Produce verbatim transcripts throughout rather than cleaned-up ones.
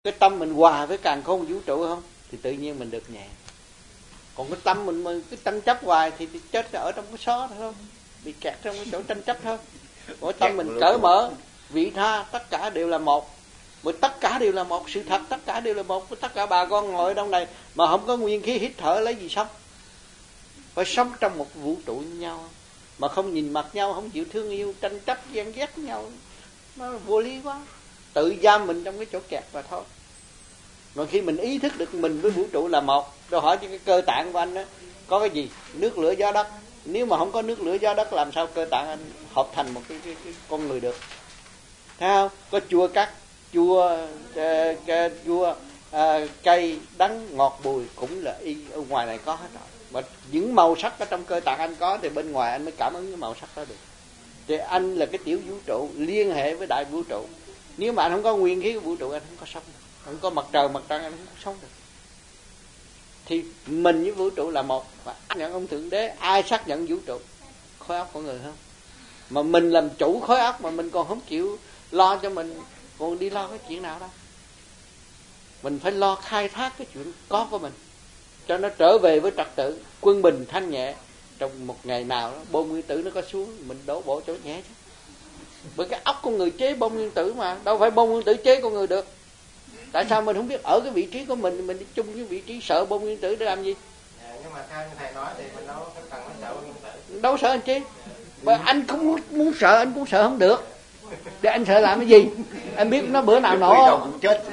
cái tâm mình hòa với càn khôn vũ trụ không, thì tự nhiên mình được nhẹ. Còn cái tâm mình, mình cái tranh chấp hoài thì chết ở trong cái xó thôi không, bị kẹt trong cái chỗ tranh chấp thôi. Còn tâm mình cởi mở, vị tha, tất cả đều là một. Mà tất cả đều là một, sự thật tất cả đều là một. Tất cả bà con ngồi ở trong này mà không có nguyên khí hít thở lấy gì sống. Phải sống trong một vũ trụ với nhau, mà không nhìn mặt nhau, không chịu thương yêu, tranh chấp ghen ghét nhau, nó vô lý quá. Tự giam mình trong cái chỗ kẹt mà thôi. Rồi khi mình ý thức được mình với vũ trụ là một, tôi hỏi cho cái cơ tạng của anh đó có cái gì? Nước lửa gió đất. Nếu mà không có nước lửa gió đất, làm sao cơ tạng anh hợp thành một cái, cái, cái con người được? Thấy không? Có chua cắt, chua uh, chua uh, cây, đắng, ngọt, bùi cũng là y ở ngoài này có hết rồi. Mà những màu sắc ở trong cơ tạng anh có thì bên ngoài anh mới cảm ứng cái màu sắc đó được. Thì anh là cái tiểu vũ trụ liên hệ với đại vũ trụ. Nếu mà anh không có nguyên khí của vũ trụ, anh không có sống được. Không có mặt trời, mặt trăng, anh không có sống được. Thì mình với vũ trụ là một. Và xác nhận ông Thượng Đế, ai xác nhận vũ trụ? Khối óc của người không? Mà mình làm chủ khối óc mà mình còn không chịu lo cho mình, còn đi lo cái chuyện nào đâu. Mình phải lo khai thác cái chuyện có của mình, cho nó trở về với trật tự, quân bình thanh nhẹ. Trong một ngày nào đó, bom nguyên tử nó có xuống, mình đổ bộ chỗ nhẹ chứ. Bởi cái óc con người chế bom nguyên tử mà, đâu phải bom nguyên tử chế con người được. Tại sao mình không biết ở cái vị trí của mình, mình đi chung cái vị trí sợ bom nguyên tử để làm gì? À, nhưng mà theo như thầy nói thì mình đâu có cần nó sợ bom nguyên tử. Đâu sợ anh chứ. Bởi anh cũng muốn, muốn sợ, anh cũng sợ không được. Để anh sợ làm cái gì? Anh biết nó bữa nào nổ không? Chết.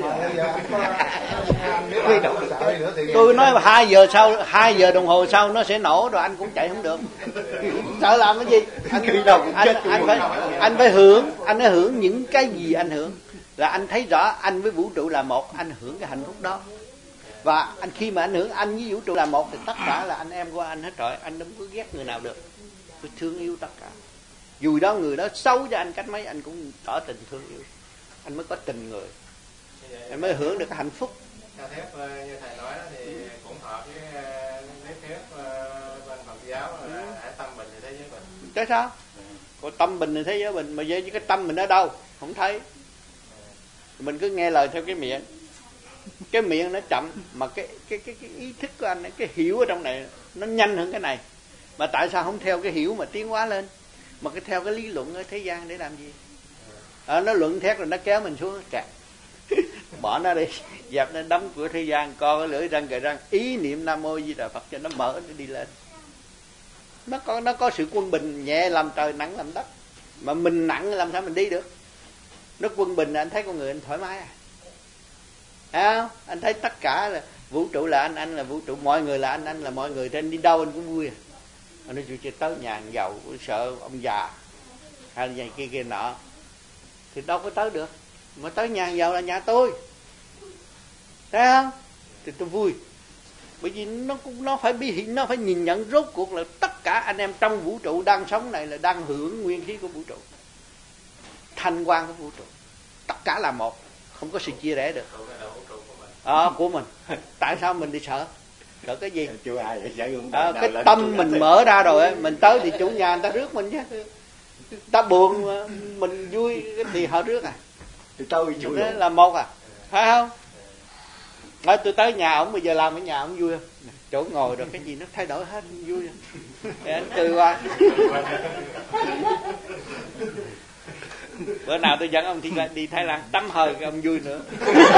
Tôi nói hai giờ sau, hai giờ đồng hồ sau nó sẽ nổ rồi anh cũng chạy không được. Sợ làm cái gì? Anh, anh, anh, phải, anh phải hưởng, anh phải hưởng những cái gì anh hưởng. Là anh thấy rõ anh với vũ trụ là một, anh hưởng cái hạnh phúc đó. Và anh khi mà anh hưởng anh với vũ trụ là một thì tất cả là anh em của anh hết rồi. Anh không có ghét người nào được. Tôi thương yêu tất cả. Dù đó người đó xấu cho anh cách mấy, anh cũng tỏ tình thương yêu. Anh mới có tình người, anh mới hưởng được cái hạnh phúc. Theo thép như thầy nói đó, thì cũng hợp với lý thuyết bên Phật giáo là hãy tâm bình thì thế giới bình. Chứ sao? Còn tâm bình thì thế giới bình, mà với cái tâm mình ở đâu? Không thấy. Mình cứ nghe lời theo cái miệng. Cái miệng nó chậm, mà cái cái cái, cái ý thức của anh, cái hiểu ở trong này nó nhanh hơn cái này. Mà tại sao không theo cái hiểu mà tiến hóa lên, mà cái theo cái lý luận ở thế gian để làm gì? À, nó luận thét rồi nó kéo mình xuống kẹt. Bỏ nó đi, dẹp nó đóng cửa thế gian, co cái lưỡi răng cài răng, ý niệm Nam Mô Di Đà Phật cho nó mở nó đi lên. Nó có nó có sự quân bình, nhẹ làm trời, nặng làm đất. Mà mình nặng làm sao mình đi được? Nó quân bình là anh thấy con người anh thoải mái à? Thấy không? Anh thấy tất cả là vũ trụ là anh, anh là vũ trụ, mọi người là anh, anh là mọi người, trên đi đâu anh cũng vui à. Anh nói chuyện tới nhà hàng giàu, sợ ông già hay là kia kia nọ thì đâu có tới được. Mà tới nhà hàng giàu là nhà tôi, thấy không? Thì tôi vui. Bởi vì nó cũng nó phải bi hiện, nó phải nhìn nhận rốt cuộc là tất cả anh em trong vũ trụ đang sống này là đang hưởng nguyên khí của vũ trụ, thanh quan của vũ trụ, tất cả là một, không có sự chia rẽ được. À, của mình. Tại sao mình đi sợ? Sợ cái gì? À, cái tâm mình mở ra rồi, mình tới thì chủ nhà người ta rước mình chứ. Ta buồn mình vui thì họ rước à. Thì tôi chủ đó là một à, phải không? Nói tôi tới nhà ông bây giờ làm ở nhà ông vui không? Chỗ ngồi rồi cái gì nó thay đổi hết, vui không? Để anh cười qua. Bữa nào tôi dẫn ông đi, đi Thái Lan tắm hơi cái ông vui nữa.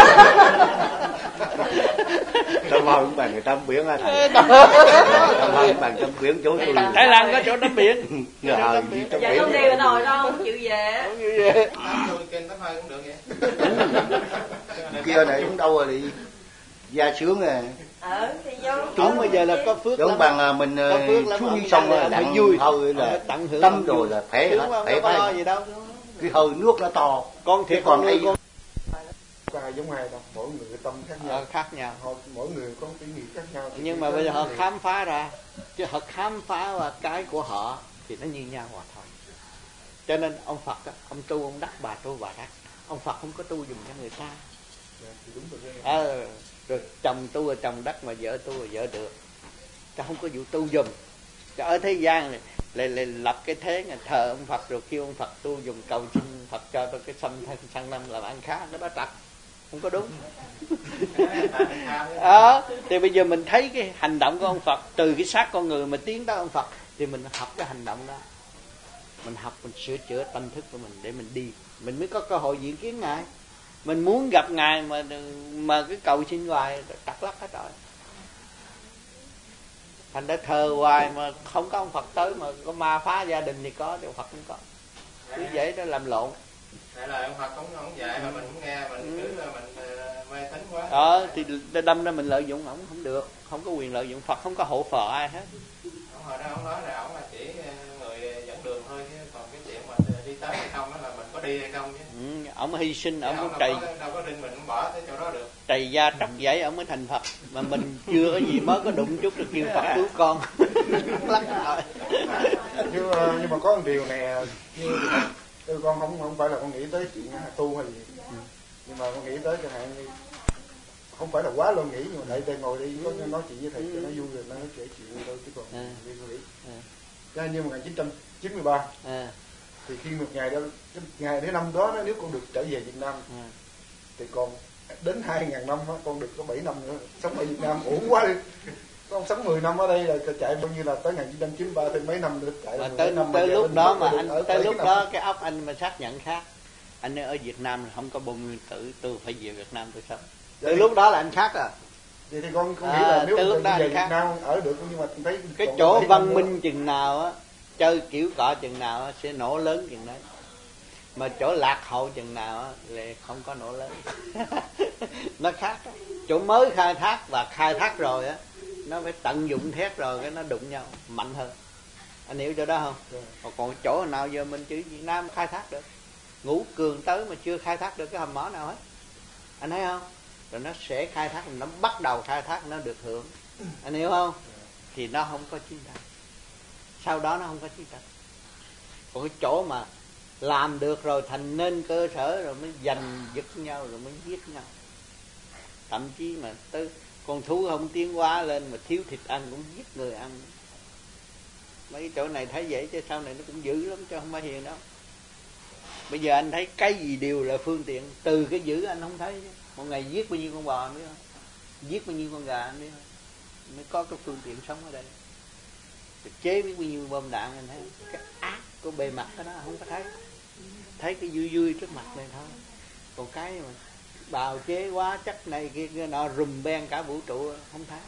Tắm hơi cũng bằng người tắm biển á thầy. Tắm hơi bằng tắm biển chỗ tôi. Thái Lan có chỗ tắm biển. Dạ không đi bên nồi đâu, không chịu về. Không chịu về. Tôi kênh tắm hơi cũng được vậy. Kia này cũng đâu rồi đi gia sướng à. Ờ thì vô. Không bây giờ là có phước lắm. Giống bằng là mình xuống sông là đặng vui hơi là tâm rồi là khỏe khỏe phải gì đâu. Cái hơi nước nó to. Con thiệt còn đây con có ai giống ai đâu, mỗi người cái tâm khác nhau. Ờ, khác nhau. Họ, mỗi người có cái nghĩ khác nhau. Nhưng mà bây giờ họ khám phá ra, chứ họ khám phá và cái của họ thì nó như nhau hòa thôi. Cho nên ông Phật ông tu ông đắc, bà tu bà đắc. Ông Phật không có tu dùng cho người ta. Ờ, rồi chồng tu rồi chồng đắc, mà vợ tu rồi vợ được. Chứ không có vụ tu dùng. Chứ ở thế gian này lại, lại lập cái thế thờ ông Phật rồi kêu ông Phật tu dùng cầu xin Phật cho tôi cái sanh sang năm làm ăn khá, cái đó trật. không có đúng. Đó, thì bây giờ mình thấy cái hành động của ông Phật từ cái xác con người mà tiến tới ông Phật, thì mình học cái hành động đó, mình học, mình sửa chữa tâm thức của mình để mình đi, mình mới có cơ hội diện kiến Ngài. Mình muốn gặp Ngài mà mà cái cầu xin hoài trật lắc hết rồi. Thành đã thờ hoài mà không có ông Phật tới, mà có ma phá gia đình thì có, thì ông Phật không có. Cứ vậy đó làm lộn. Tại là ông Phật cũng không dạy mà mình cũng nghe, mình cứ mình mê tín quá. Đó, thì đâm ra mình lợi dụng ổng không được, không có quyền lợi dụng. Phật không có hộ phờ ai hết. Ông hồi đó ông nói là ổng là chỉ người dẫn đường thôi, chứ còn cái chuyện mà đi tới hay không đó là mình có đi hay không chứ. Ừ, ổng hy sinh, ổng cũng trầy, đâu có rinh mình cũng bỏ tới chỗ đó được. Trầy da tróc giấy ổng mới thành Phật, mà mình chưa có gì, mới có đụng chút được kêu Phật cứu con. Lắc rồi. Nhưng, nhưng mà có một điều này, như tôi con không không phải là con nghĩ tới chuyện tu hay gì, ừ. nhưng mà con nghĩ tới chẳng hạn như không phải là quá lo nghĩ, nhưng mà thầy ngồi đi có nói chuyện với thầy cho nó vui rồi nó kể chuyện thôi, chứ còn à. đi con nghĩ. Cho nên như một nghìn chín trăm chín mươi ba à. thì khi một ngày đó, cái ngày đến năm đó nếu con được trở về Việt Nam à. thì còn đến hai ngàn năm đó, con được có bảy năm nữa sống ở Việt Nam ổn quá đi. Con sống mười năm ở đây là chạy bao nhiêu là tới một nghìn chín trăm chín mươi ba thêm mấy năm nữa chạy. Mà tới năm tới lúc đó mà anh tới, tới lúc năm. đó cái óc anh mà xác nhận khác. Anh ở Việt Nam không có bom nguyên tử, tôi phải về Việt Nam tôi sống. Từ lúc đó là anh khác à. Vậy thì con con nghĩ là à, nếu từ lúc đó về Việt khác. Nam ở được, nhưng mà thấy cái chỗ văn minh chừng nào á, chơi kiểu cọ chừng nào á sẽ nổ lớn chừng đấy. Mà chỗ lạc hậu chừng nào á là không có nổ lớn. Nó khác á. Chỗ mới khai thác và khai thác rồi á, nó phải tận dụng thét rồi cái nó đụng nhau mạnh hơn. Anh hiểu chỗ đó không? Yeah. Còn chỗ nào giờ mình chỉ Việt Nam khai thác được, Ngũ Cường tới mà chưa khai thác được cái hầm mỏ nào hết, anh thấy không? Rồi nó sẽ khai thác, nó bắt đầu khai thác nó được hưởng, anh hiểu không? Thì nó không có chiến tranh, sau đó nó không có chiến tranh. Còn cái chỗ mà làm được rồi thành nên cơ sở rồi mới giành giật nhau, rồi mới giết nhau, thậm chí mà tới con thú không tiến hóa lên mà thiếu thịt ăn cũng giết người ăn. Mấy cái chỗ này thấy vậy chứ sau này nó cũng dữ lắm chứ không phải hiền đâu. Bây giờ anh thấy cái gì đều là phương tiện, từ cái dữ anh không thấy chứ. Một ngày giết bao nhiêu con bò anh biết không, giết bao nhiêu con gà anh biết không, mới có cái phương tiện sống ở đây. Rồi chế biết bao nhiêu bom đạn anh thấy không? Cái ác của bề mặt đó không có thấy, thấy cái vui vui trước mặt này thôi. Còn cái mà bào chế quá chất này kia, kia nọ rùm ben cả vũ trụ không thấy.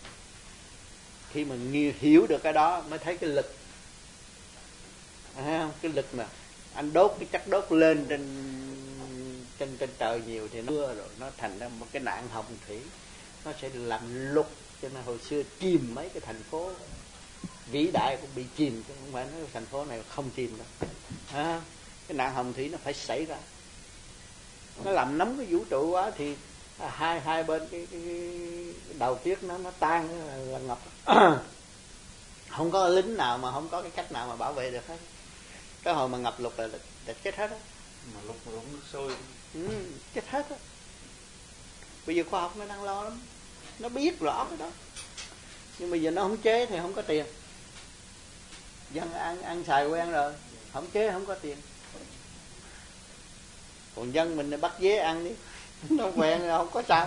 Khi mà hiểu được cái đó mới thấy cái lực, thấy không? Cái lực mà anh đốt cái chất đốt lên trên trên trên trời nhiều thì nó mưa rồi nó thành ra một cái nạn hồng thủy, nó sẽ làm lục. Cho nên hồi xưa chìm mấy cái thành phố vĩ đại cũng bị chìm, chứ không phải nói thành phố này không chìm đâu. À, cái nạn hồng thủy nó phải xảy ra, nó làm nóng cái vũ trụ quá thì hai hai bên cái, cái, cái đầu tiết nó nó tan là, là ngập. Không có lính nào mà không có cái cách nào mà bảo vệ được hết. Cái hồi mà ngập lụt là, là, là chết hết á. Mà lụt mà nước sôi ừ, chết hết á. Bây giờ khoa học nó đang lo lắm, nó biết rõ cái đó, nhưng bây giờ nó không chế thì không có tiền. Dân ăn ăn xài quen rồi, không chế không có tiền. Còn dân mình bắt dế ăn đi, nó quen rồi không có sao.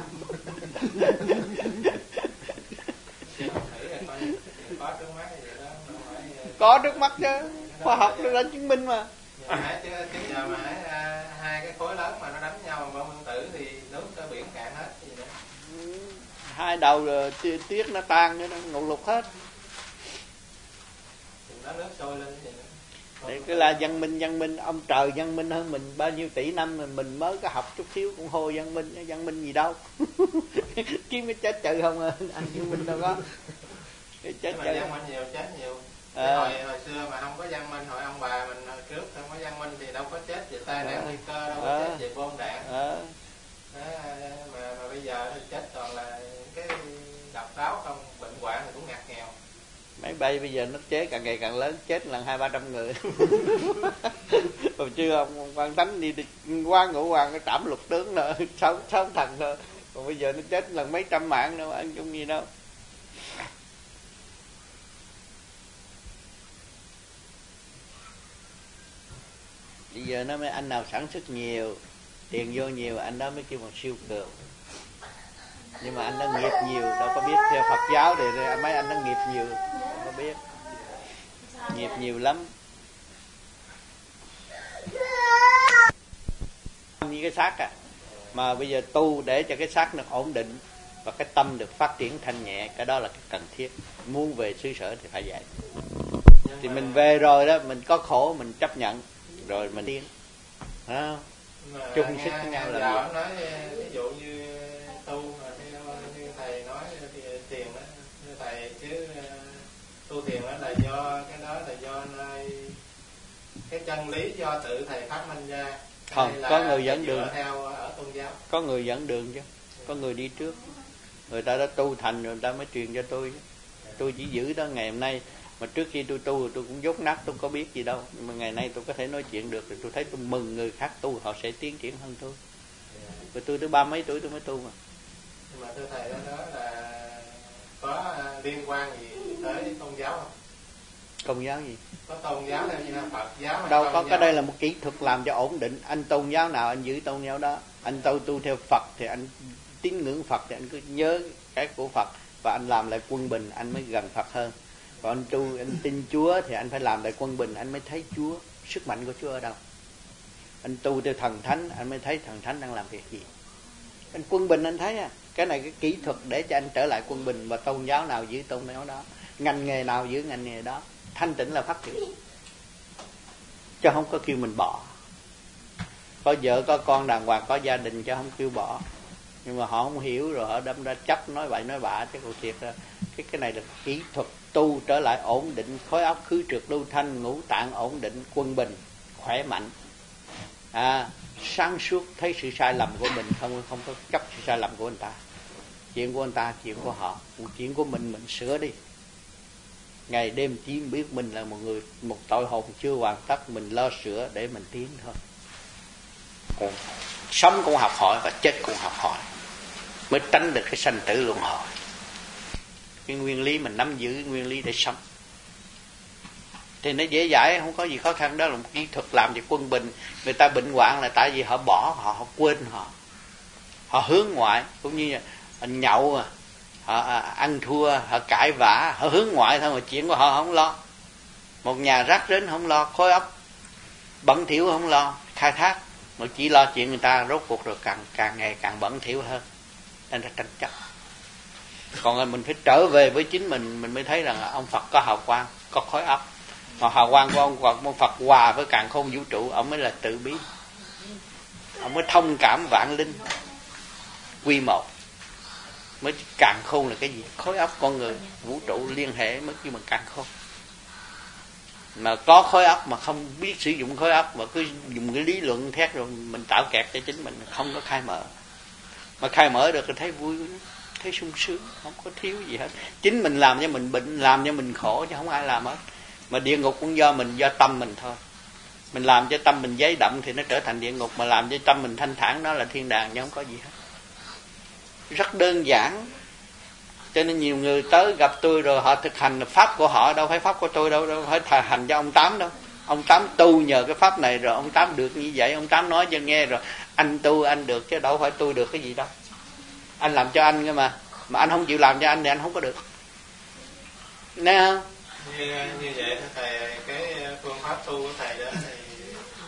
Có trước mắt chứ, khoa học nó đã chứng minh mà. Chứ giờ mà hai cái khối lớn mà nó đánh nhau bom nguyên tử thì nước ở biển cạn hết gì nữa. Hai đầu rồi tiết nó tan nữa, nó ngục lục hết. Nó nước sôi lên gì nữa. Để cái là văn minh, văn minh, ông trời văn minh hơn mình bao nhiêu tỷ năm, mình mình mới có học chút xíu cũng hô văn minh, văn minh gì đâu. Kiếm cái chết chữ không à, anh văn minh đâu có. Cái chết chữ. Văn minh nhiều, chết nhiều. À. Hồi, hồi xưa mà không có văn minh, hồi ông bà mình hồi trước không có văn minh thì đâu có chết về tai nạn nguy cơ, đâu có à. chết về bom đạn. À. Đó, mà, mà bây giờ thì chết toàn là cái độc đáo không, bệnh hoạn thì cũng ngặt nghèo. Máy bay bây giờ nó chế càng ngày càng lớn, chết lần hai ba trăm người. Hồi chưa ông Quan Tánh đi, đi qua Ngũ Hoàng cái trảm lục tướng nữa, sáu sáu thằng thôi. Còn bây giờ nó chết lần mấy trăm mạng đâu, ăn chung gì đâu. Bây giờ nó mới anh nào sản xuất nhiều tiền vô nhiều anh đó mới kêu bằng siêu cường. Nhưng mà anh đã nghiệp nhiều, đâu có biết. Theo Phật giáo thì mấy anh đã nghiệp nhiều, đâu có biết. Nghiệp nhiều lắm. Như cái xác à, mà bây giờ tu để cho cái xác nó ổn định và cái tâm được phát triển thanh nhẹ, cái đó là cái cần thiết. Muốn về xứ sở thì phải vậy. Thì mình về rồi đó, mình có khổ mình chấp nhận rồi mình tiến, à, chung sức với nhau là gì? Nói ví dụ như tu mà như thầy nói thì thiền đó, như thầy chứ tu thiền đó là do cái đó là do nơi cái chân lý do tự thầy phát minh ra. Không, có người dẫn đường theo ở tôn giáo. Có người dẫn đường chứ, có người đi trước, người ta đã tu thành rồi người ta mới truyền cho tôi chứ. Tôi chỉ giữ đó ngày hôm nay, mà trước khi tôi tu tôi cũng dốt nát, tôi có biết gì đâu, nhưng mà ngày nay tôi có thể nói chuyện được, thì tôi thấy tôi mừng người khác tu họ sẽ tiến triển hơn tôi. Rồi tôi tới ba mấy tuổi tôi mới tu mà. Nhưng mà thưa thầy đó, đó là có liên quan gì tới tôn giáo không? Tôn giáo gì? Có tôn giáo hay như là Phật giáo hay đâu có giáo? Cái đây là một kỹ thuật làm cho ổn định. Anh tôn giáo nào anh giữ tôn giáo đó. Anh tu tu theo Phật thì anh tín ngưỡng Phật thì anh cứ nhớ cái của Phật và anh làm lại quân bình, anh mới gần Phật hơn. Còn anh tu anh tin Chúa thì anh phải làm lại quân bình, anh mới thấy Chúa, sức mạnh của Chúa ở đâu. Anh tu theo thần thánh anh mới thấy thần thánh đang làm việc gì. Anh quân bình anh thấy à, cái này cái kỹ thuật để cho anh trở lại quân bình. Và tôn giáo nào giữ tôn giáo đó, ngành nghề nào giữ ngành nghề đó. Thanh tịnh là phát triển, chứ không có kêu mình bỏ. Có vợ có con đàng hoàng, có gia đình chứ không kêu bỏ. Nhưng mà họ không hiểu rồi họ đâm ra chấp nói bậy nói bạ chứ còn thiệt ra cái cái này là kỹ thuật tu trở lại ổn định, khối óc khứ trượt lưu thanh, ngũ tạng ổn định, quân bình, khỏe mạnh, à, sáng suốt, thấy sự sai lầm của mình, không không có chấp sự sai lầm của người ta. Chuyện của người ta, chuyện của họ, chuyện của mình mình sửa đi. Ngày đêm chỉ biết mình là một người, một tội hồn chưa hoàn tất, mình lo sửa để mình tiến thôi. Còn sống cũng học hỏi và chết cũng học hỏi, mới tránh được cái sanh tử luân hồi. Cái nguyên lý mình nắm giữ nguyên lý để sống thì nó dễ dãi, không có gì khó khăn. Đó là một kỹ thuật làm cho quân bình. Người ta bệnh hoạn là tại vì họ bỏ, họ, họ quên họ, họ hướng ngoại. Cũng như anh nhậu à, họ ăn thua, họ cãi vã, họ hướng ngoại thôi, mà chuyện của họ không lo. Một nhà rác rến không lo, khối óc bẩn thỉu không lo, khai thác, mà chỉ lo chuyện người ta, rốt cuộc rồi càng càng ngày càng bẩn thỉu hơn, nên là tranh chấp. Còn mình phải trở về với chính mình, mình mới thấy rằng ông Phật có hào quang, có khối óc. Mà hào quang của ông Phật, ông Phật hòa với càn khôn vũ trụ, ông mới là tự bí, ông mới thông cảm vạn linh, quy một. Mới càn khôn là cái gì? Khối óc con người, vũ trụ liên hệ mới kêu bằng càn khôn. Mà có khối óc mà không biết sử dụng khối óc, mà cứ dùng cái lý luận thét rồi mình tạo kẹt cho chính mình, không có khai mở. Mà khai mở được thì thấy vui, thấy sung sướng, không có thiếu gì hết. Chính mình làm cho mình bệnh, làm cho mình khổ chứ không ai làm hết. Mà địa ngục cũng do mình, do tâm mình thôi. Mình làm cho tâm mình giấy động thì nó trở thành địa ngục, mà làm cho tâm mình thanh thản nó là thiên đàng, chứ không có gì hết. Rất đơn giản. Cho nên nhiều người tới gặp tôi rồi họ thực hành pháp của họ, đâu phải pháp của tôi đâu, đâu phải thà hành cho ông Tám đâu. Ông Tám tu nhờ cái pháp này rồi ông Tám được như vậy, ông Tám nói cho nghe rồi anh tu anh được, chứ đâu phải tôi được cái gì đâu. Anh làm cho anh cơ mà, mà anh không chịu làm cho anh thì anh không có được. Nghe không? Như, như vậy thầy, cái phương pháp tu của thầy đó thì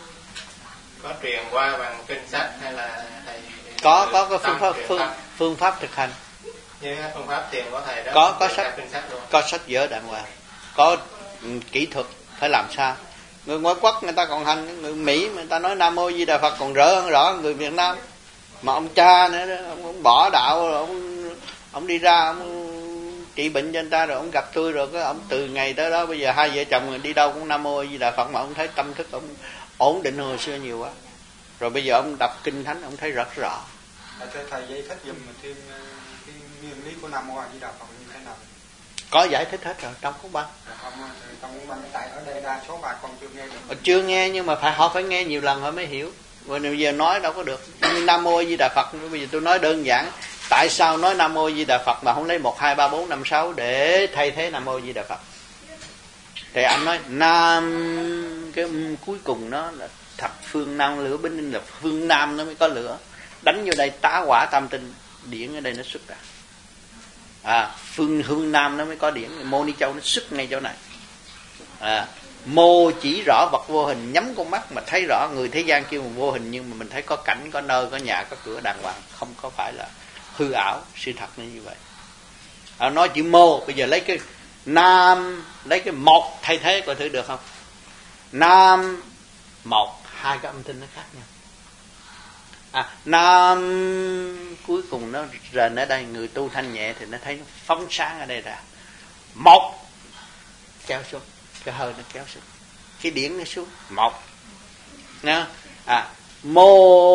có truyền qua bằng kinh sách hay là thầy có có có phương pháp phương, phương pháp thực hành. Như phương pháp thiền của thầy đó có có sách sách có sách vở đàng hoàng, có um, kỹ thuật phải làm sao. Người ngoại quốc người ta còn hành, người Mỹ người ta nói Nam Mô Di Đà Phật còn rỡ hơn rõ người Việt Nam. Mà ông cha nữa đó, ông, ông bỏ đạo rồi ông ông đi ra ông trị bệnh cho người ta, rồi ông gặp tôi rồi cái ông từ ngày tới đó bây giờ hai vợ chồng đi đâu cũng Nam Mô Di Đà Phật, mà ông thấy tâm thức ông ổn định hơn hồi xưa nhiều quá. Rồi bây giờ ông đọc kinh thánh ông thấy rất rõ. Thầy thầy giải thích giùm thêm cái nguyên lý của Nam Mô Di Đà Phật như thế nào? Có giải thích hết rồi trong cuốn băng. Không, trong cuốn băng tại ở đây đa số bà con chưa nghe được. Chưa nghe, nhưng mà phải họ phải nghe nhiều lần họ mới hiểu. Rồi bây giờ nói đâu có được. Nam Mô Di Đà Phật, bây giờ tôi nói đơn giản. Tại sao nói Nam Mô Di Đà Phật mà không lấy một, hai, ba, bốn, năm, sáu để thay thế Nam Mô Di Đà Phật? Thì anh nói Nam, cái cuối cùng nó là thập phương năng lửa binh ninh là phương nam nó mới có lửa, đánh vô đây tá hỏa tam tinh, điển ở đây nó xuất ra. À, phương hương nam nó mới có điển, Mô Ni Châu nó xuất ngay chỗ này. À, mô chỉ rõ vật vô hình, nhắm con mắt mà thấy rõ. Người thế gian kêu vô hình, nhưng mà mình thấy có cảnh, có nơi, có nhà, có cửa đàng hoàng, không có phải là hư ảo. Sự thật nó như vậy. À, nói chữ mô, bây giờ lấy cái nam, lấy cái một thay thế coi thử được không? Nam một, hai cái âm thanh nó khác nhau. À, nam cuối cùng nó rền ở đây, người tu thanh nhẹ thì nó thấy nó phóng sáng ở đây ra. Một kéo xuống, cái hơi nó kéo xuống, cái điển nó xuống. Một nha. À, mô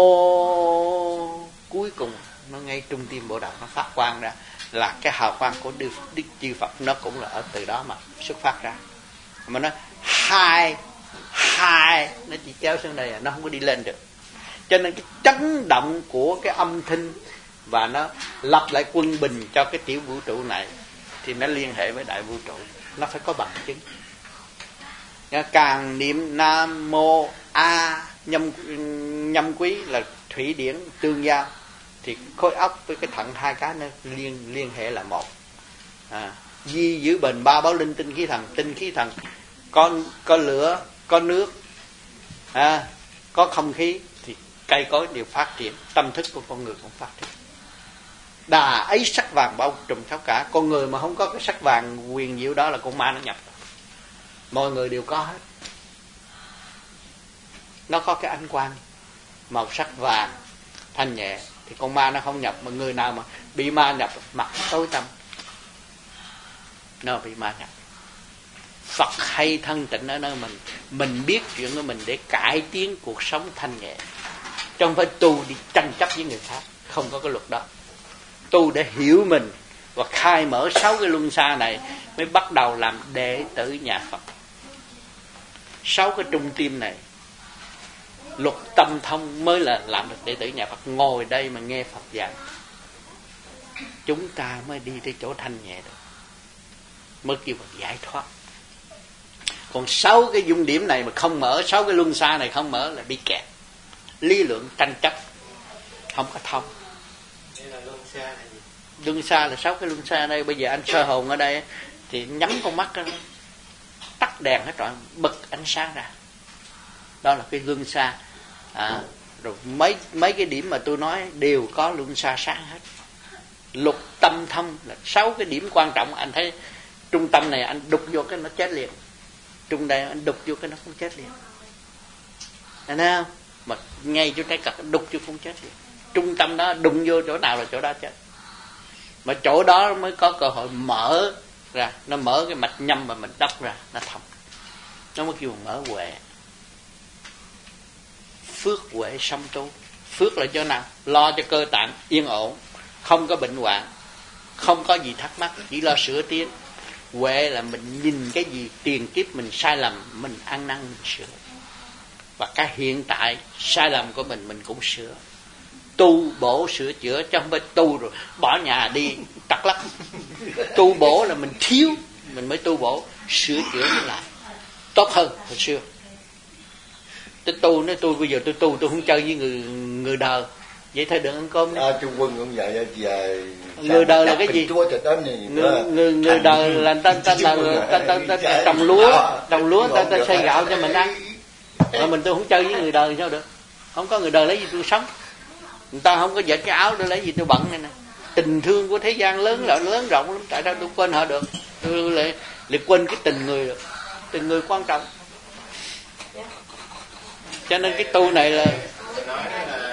cuối cùng nó ngay trung tim bộ đầu, nó phát quang ra, là cái hào quang của Đức, Đức Chư Phật, nó cũng là ở từ đó mà xuất phát ra. Mà nó hai hai nó chỉ kéo xuống đây, nó không có đi lên được. Cho nên cái chấn động của cái âm thanh và nó lập lại quân bình cho cái tiểu vũ trụ này thì nó liên hệ với đại vũ trụ, nó phải có bằng chứng. Càng niệm Nam Mô A nhâm nhâm quý là thủy điển tương giao, thì khối óc với cái thận hai cái nó liên liên hệ là một. À, di giữ bền ba báo linh tinh khí thần, tinh khí thần có có lửa, có nước, à, có không khí thì cây cối đều phát triển, tâm thức của con người cũng phát triển. Đà ấy sắc vàng bao trùm khắp cả. Con người mà không có cái sắc vàng quyền diệu đó là con ma nó nhập. Mọi người đều có hết. Nó có cái ánh quang màu sắc vàng thanh nhẹ thì con ma nó không nhập. Mà người nào mà bị ma nhập mặt tối tăm, nó bị ma nhập. Phật hay thân tịnh ở nơi mình, mình biết chuyện của mình để cải tiến cuộc sống thanh nhẹ, chứ không phải tu đi tranh chấp với người khác. Không có cái luật đó. Tu để hiểu mình và khai mở sáu cái luân xa này mới bắt đầu làm đệ tử nhà Phật. Sáu cái trung tim này, luật tâm thông mới là làm được đệ tử nhà Phật. Ngồi đây mà nghe Phật dạy, chúng ta mới đi tới chỗ thanh nhẹ được, mới kêu Phật giải thoát. Còn sáu cái dung điểm này mà không mở, sáu cái luân xa này không mở là bị kẹt. Lý luận tranh chấp không có thông. Luân xa là sáu cái luân xa đây. Bây giờ anh sơ hồn ở đây thì nhắm con mắt đó, tắt đèn hết trọi, bật ánh sáng ra, đó là cái luân xa. À, rồi mấy mấy cái điểm mà tôi nói đều có luân xa sáng hết. Lục tâm thông là sáu cái điểm quan trọng. Anh thấy trung tâm này anh đục vô cái nó chết liền, trung đây anh đục vô cái nó không chết liền, anh thấy không? Mà ngay chỗ trái cật đục vô không chết liền. Trung tâm đó đụng vô chỗ nào là chỗ đó chết. Mà chỗ đó mới có cơ hội mở ra, nó mở cái mạch nhâm mà mình đắp ra, nó thông, nó mới kêu mở huệ. Phước huệ song tu. Phước là chỗ nào? Lo cho cơ tạng yên ổn, không có bệnh hoạn, không có gì thắc mắc, chỉ lo sửa tiến. Huệ là mình nhìn cái gì tiền kiếp mình sai lầm, mình ăn năn mình sửa. Và cái hiện tại sai lầm của mình mình cũng sửa. Tu bổ sửa chữa, chứ không phải tu rồi bỏ nhà đi trật lắc. Tu bổ là mình thiếu, mình mới tu bổ, sửa chữa nó lại tốt hơn hồi xưa. Tôi tu, nói tôi bây giờ tôi tu, tôi không chơi với người người đời. Vậy thôi đừng ăn cơm đi. À, Trung Quân cũng vậy. Về người đời là cái gì? Người người người đời là ta ta ta ta trồng lúa, trồng lúa ta ta xây gạo cho mình ăn. Mà mình tôi không chơi với người đời sao được? Không có người đời lấy gì tôi sống. Người ta không có dệt cái áo để lấy gì tôi bận này nè. Tình thương của thế gian lớn là lớn rộng lắm, tại sao tôi quên họ được? Tôi lại lại quên cái tình người được. Tình người quan trọng. Cho nên cái tu này là nói là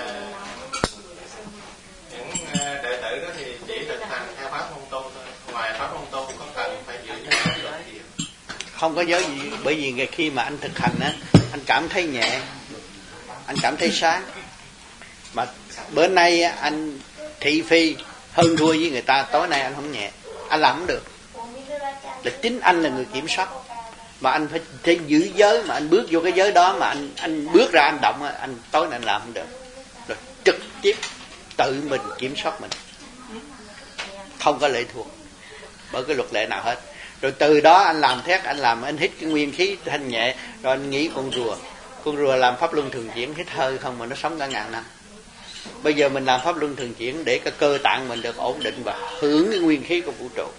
những đệ tử đó thì chỉ thực hành theo pháp môn tu thôi. Ngoài pháp môn tu có cần phải giữ những giới luật gì? Không có giới gì, bởi vì khi mà anh thực hành á, anh cảm thấy nhẹ, anh cảm thấy sáng. Mà bữa nay anh thị phi hơn thua với người ta, tối nay anh không nhẹ, anh làm không được. Là chính anh là người kiểm soát. Mà anh phải, phải giữ giới, mà anh bước vô cái giới đó mà anh anh bước ra anh động, anh tối nay anh làm không được. Rồi trực tiếp tự mình kiểm soát mình, không có lệ thuộc bởi cái luật lệ nào hết. Rồi từ đó anh làm thét, anh làm, anh hít cái nguyên khí thanh nhẹ, rồi anh nghĩ con rùa, Con rùa làm pháp luân thường chuyển hít hơi không mà nó sống cả ngàn năm. Bây giờ mình làm pháp luân thường chuyển để cái cơ tạng mình được ổn định và hưởng cái nguyên khí của vũ trụ,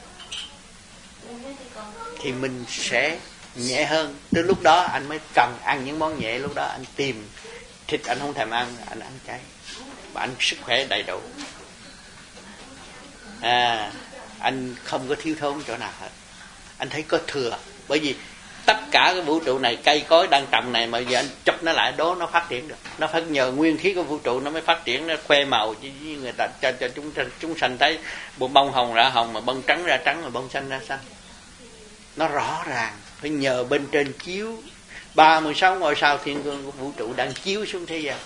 thì mình sẽ nhẹ hơn. Tới lúc đó anh mới cần ăn những món nhẹ. Lúc đó anh tìm thịt anh không thèm ăn, anh ăn chay và anh sức khỏe đầy đủ. À, anh không có thiếu thốn chỗ nào hết. Anh thấy có thừa. Bởi vì tất cả cái vũ trụ này, cây cối đang trồng này mà giờ anh chụp nó lại đó, nó phát triển được. Nó phải nhờ nguyên khí của vũ trụ nó mới phát triển, nó khoe màu với người ta, cho cho chúng chúng sanh thấy bộ bông hồng ra hồng, mà bông trắng ra trắng, mà bông xanh ra xanh. Nó rõ ràng phải nhờ bên trên chiếu ba mươi sáu ngôi sao thiên cương của vũ trụ đang chiếu xuống thế gian,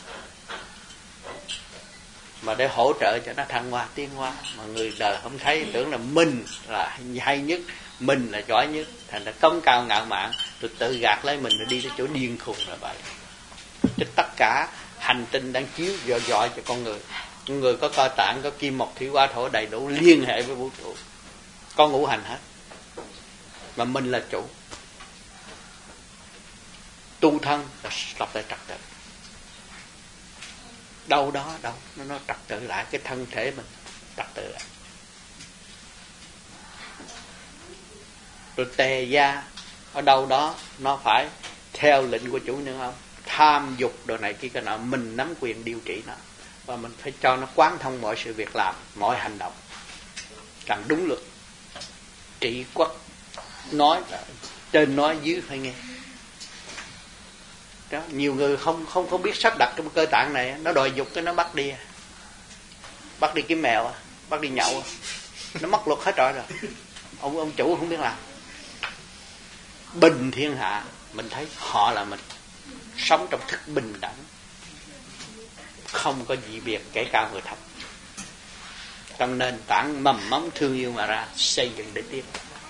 mà để hỗ trợ cho nó thăng hoa tiến hóa. Mà người đời không thấy, tưởng là mình là hay nhất, mình là giỏi nhất, thành ra cống cao ngạo mạn, rồi tự gạt lấy mình rồi đi tới chỗ điên khùng là vậy. Chứ tất cả hành tinh đang chiếu dò dọi cho con người. Con người có cơ tạng, có kim mộc thủy hỏa thổ đầy đủ, liên hệ với vũ trụ, có ngũ hành hết, mà mình là chủ. Tu thân là lập lại trật tự. Đâu đó đâu nó nó trật tự lại cái thân thể mình, trật tự lại. Rồi tề gia ở đâu đó nó phải theo lệnh của chủ nhân ông, tham dục đồ này kia cái nọ, mình nắm quyền điều trị nó, và mình phải cho nó quán thông mọi sự việc làm, mọi hành động cần đúng luật. Trị quất nói trên nói dưới phải nghe. Đó, nhiều người không không không biết sắp đặt trong cơ tạng này, nó đòi dục cái nó bắt đi, bắt đi kiếm mèo, bắt đi nhậu, nó mất luật hết rồi rồi. Ông ông chủ không biết làm. Bình thiên hạ, mình thấy họ là mình sống trong thức bình đẳng, không có gì biệt kẻ cao người thấp, trong nền tảng mầm móng thương yêu mà ra xây dựng để tiếp.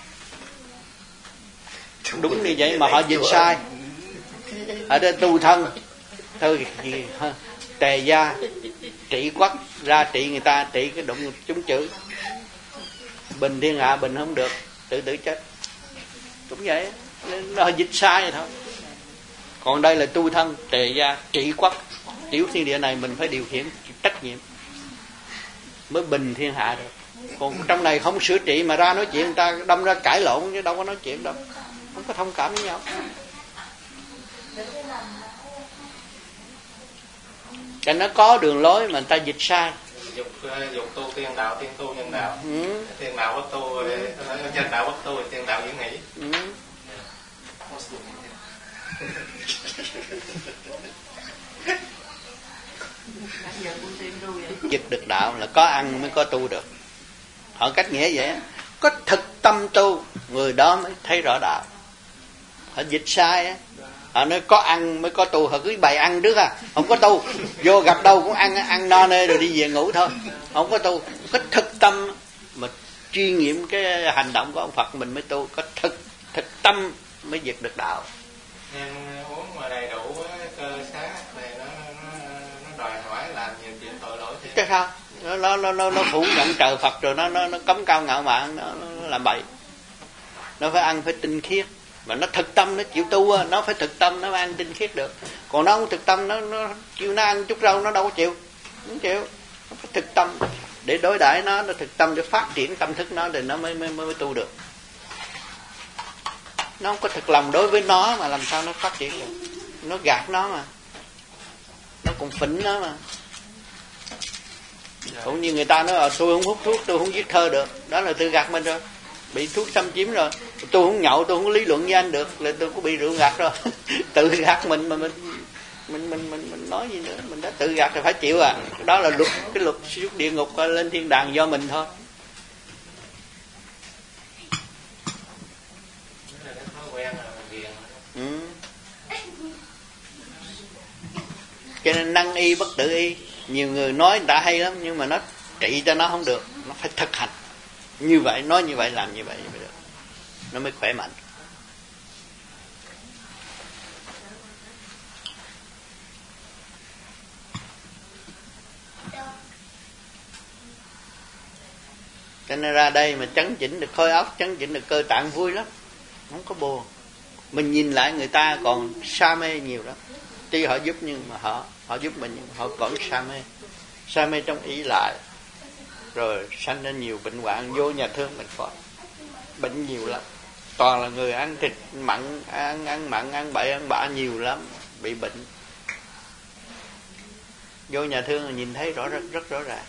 Đúng như vậy mà họ dịch sai. Ở đây tu thân thôi gì tề gia trị quất ra trị người ta, trị cái đụng chúng chữ bình thiên hạ, bình không được, tự tử chết. Cũng vậy, nó dịch sai vậy thôi. Còn đây là tu thân tề gia trị quất, tiểu thiên địa này mình phải điều khiển trách nhiệm mới bình thiên hạ được. Còn trong này không sửa trị mà ra nói chuyện, người ta đâm ra cãi lộn chứ đâu có nói chuyện đâu, không có thông cảm với nhau. Cho nó có đường lối mà người ta dịch sai. Dục, dục tu tiên đạo, tiên tu nhân đạo. Ừ. Tiên đạo bất tu, nhân đạo bất tu, tiên đạo diễn nghĩ. Ừ. Dịch được đạo là có ăn mới có tu được. Họ cách nghĩa vậy, có thực tâm tu người đó mới thấy rõ đạo. Họ dịch sai á, họ nói có ăn mới có tu, họ cứ bày ăn trước à, không có tu, vô gặp đâu cũng ăn ăn no nê rồi đi về ngủ thôi, không có tu. Có thực tâm mà chuyên nghiệm cái hành động của ông Phật mình mới tu, có thực thực tâm mới diệt được đạo. Nhưng uống mà đầy đủ cơ xác này nó nó nó đòi hỏi làm nhiều chuyện tội lỗi thì cái sao nó nó nó nó, nó phủ nhận trời Phật rồi nó nó nó cấm cao ngạo mạn, nó, nó làm bậy. Nó phải ăn phải tinh khiết, mà nó thực tâm, nó chịu tu, nó phải thực tâm nó mới ăn tinh khiết được. Còn nó không thực tâm, nó nó chịu nó ăn chút rau nó đâu có chịu, không chịu. Nó phải thực tâm để đối đãi nó, nó thực tâm để phát triển tâm thức nó, thì nó mới mới mới tu được. Nó không có thực lòng đối với nó mà làm sao nó phát triển được. Nó gạt nó mà, nó còn phỉnh nó mà. Cũng như người ta nói là tôi không hút thuốc, tôi không viết thơ được, đó là tự gạt mình rồi, bị thuốc xâm chiếm rồi. Tôi không nhậu, tôi không lý luận với anh được, là tôi có bị rượu gạt rồi. Tự gạt mình mà mình mình mình mình mình nói gì nữa, mình đã tự gạt thì phải chịu à. Đó là luật, cái luật xuống địa ngục lên thiên đàng do mình thôi. Ừ. Cho nên năng y bất tự y. Nhiều người nói người ta hay lắm, nhưng mà nó trị cho nó không được, nó phải thực hành như vậy, nói như vậy, làm như vậy mới được, nó mới khỏe mạnh. Cho nên ra đây mà chấn chỉnh được khối óc, chấn chỉnh được cơ tạng vui lắm, không có buồn. Mình nhìn lại người ta còn sa mê nhiều lắm, tuy họ giúp nhưng mà họ họ giúp mình nhưng họ vẫn sa mê, sa mê trong ý lại, rồi sanh ra nhiều bệnh hoạn. Vô nhà thương mình có bệnh nhiều lắm, toàn là người ăn thịt mặn, ăn ăn mặn, ăn bậy, ăn bạ nhiều lắm, bị bệnh. Vô nhà thương là nhìn thấy rõ rất rất rõ ràng.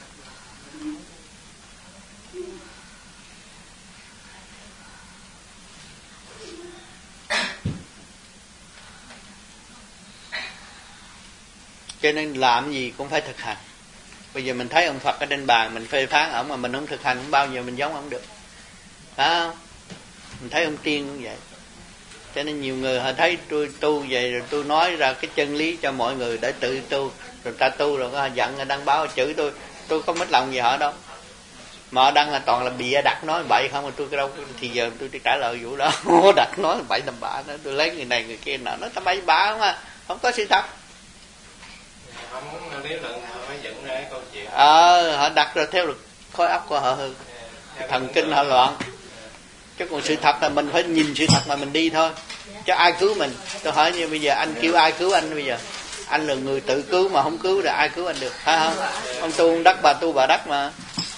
Cho nên làm gì cũng phải thực hành. Bây giờ mình thấy ông Phật ở trên bàn, mình phê phán ổng mà mình không thực hành, không bao giờ mình giống ổng được, phải không? Mình thấy ông tiên cũng vậy. Cho nên nhiều người họ thấy tôi tu vậy rồi tôi nói ra cái chân lý cho mọi người để tự tu, rồi ta tu rồi họ giận, đăng báo chửi tôi, tôi không mất lòng gì họ đâu. Mà họ đăng là toàn là bịa đặt nói bậy không, mà tôi đâu thì giờ tôi trả lời vụ đó. Đặt nói bậy tầm bạ đó, tôi lấy người này người kia nọ nói tầm bậy bạ không à, không có sự thật. Họ muốn lý luận họ mới dựng ra cái câu chuyện. Ờ, họ đặt ra theo được khối óc của họ hư, thần kinh họ loạn. Chứ còn sự thật là mình phải nhìn sự thật mà mình đi thôi. Chứ ai cứu mình? Tôi hỏi như bây giờ anh kêu ai cứu anh bây giờ? Anh là người tự cứu mà không cứu rồi ai cứu anh được, phải không? Ông tu đất, bà tu bà đất mà.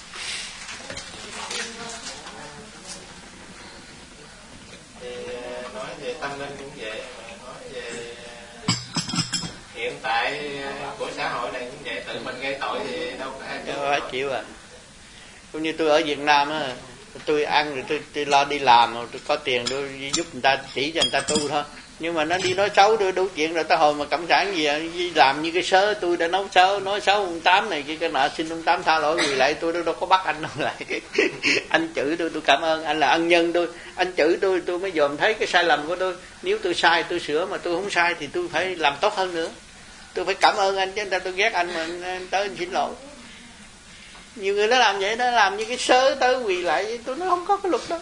Thì nói về tâm linh cũng vậy, nói về hiện tại của xã hội này cũng vậy, tự mình gây tội thì đâu có ai chịu. Phải chịu à. Cũng như tôi ở Việt Nam á, tôi ăn rồi tôi, tôi lo đi làm rồi tôi có tiền tôi giúp người ta, chỉ cho người ta tu thôi. Nhưng mà nó đi nói xấu tôi đủ chuyện rồi, tới hồi mà cộng sản gì đi làm như cái sớ tôi đã nói xấu, nói xấu ông Tám này cái cái nọ, xin ông Tám tha lỗi người lại, tôi đâu, đâu có bắt anh đâu lại. Anh chửi tôi tôi cảm ơn anh là ân nhân tôi, anh chửi tôi tôi mới dòm thấy cái sai lầm của tôi. Nếu tôi sai tôi sửa, mà tôi không sai thì tôi phải làm tốt hơn nữa. Tôi phải cảm ơn anh chứ người ta tôi ghét anh mà anh tới anh xin lỗi. Nhiều người nó làm vậy, nó làm như cái sớ tới quỳ lại, tôi nói không có cái luật đó.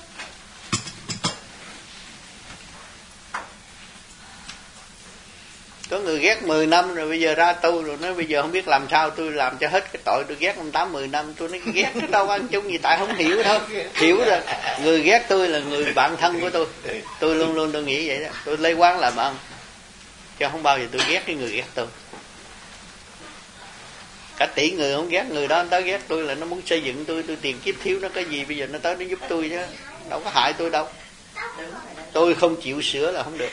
Có người ghét mười năm rồi bây giờ ra tu rồi nói bây giờ không biết làm sao tôi làm cho hết cái tội tôi ghét ông Tám mười năm. Tôi nói ghét cái đâu ăn chung gì, tại không hiểu thôi. Hiểu rồi, người ghét tôi là người bạn thân của tôi. Tôi luôn luôn tôi nghĩ vậy đó. Tôi lấy quán làm ăn, chứ không bao giờ tôi ghét cái người ghét tôi. Cả tỷ người không ghét người đó, nó tới ghét tôi là nó muốn xây dựng tôi, tôi tiền kiếp thiếu nó cái gì, bây giờ nó tới nó giúp tôi chứ đâu có hại tôi đâu. Tôi không chịu sửa là không được.